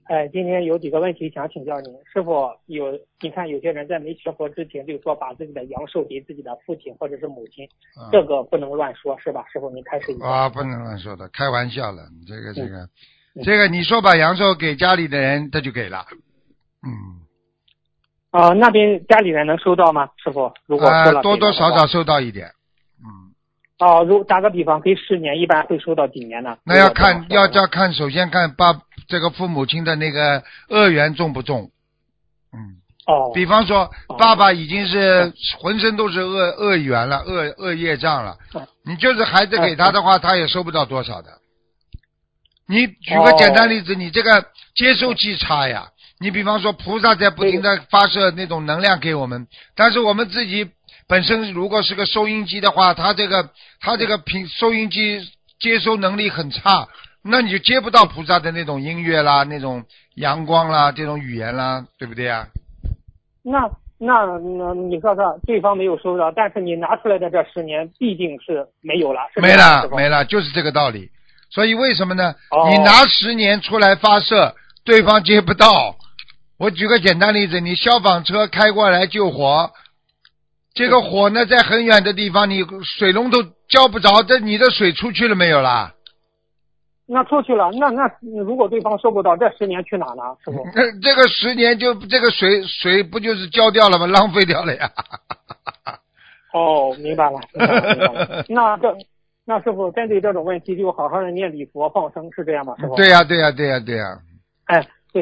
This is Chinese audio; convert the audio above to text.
今天有几个问题想请教您，师傅你看有些人在没学佛之前就说把自己的阳寿给自己的父亲或者是母亲，这个不能乱说，是吧？师傅您开始一下。 不能乱说的，开玩笑了，这个你说把阳寿给家里的人，他就给了， 那边家里人能收到吗，师傅？如果说了多多少少收到一点， 打个比方，给10年，一般会收到几年呢？ 那要看，首先看这个父母亲的那个恶缘重不重，比方说爸爸已经是浑身都是恶缘了，恶业障了，你就是孩子给他的话，他也收不到多少的。你举个简单例子，你这个接收器差呀，你比方说菩萨在不停的发射那种能量给我们，但是我们自己本身如果是个收音机的话，它这个收音机接收能力很差，那你就接不到菩萨的那种音乐啦，那种阳光啦，这种语言啦，对不对啊？ 那你说对方没有收到，但是你拿出来的这10年必定是没有了，是没了，就是这个道理。所以为什么呢？你拿10年出来发射，对方接不到。我举个简单例子，你消防车开过来救火，这个火呢在很远的地方，你水龙头浇不着，你的水出去了没有啦？ 那出去了，那如果对方收不到，这10年去哪呢？师傅？ 这个10年就这个水不就是浇掉了吗？浪费掉了呀。 明白了。那师傅针对这种问题，就好好的念礼佛放生，是这样吗？师傅？ 对呀。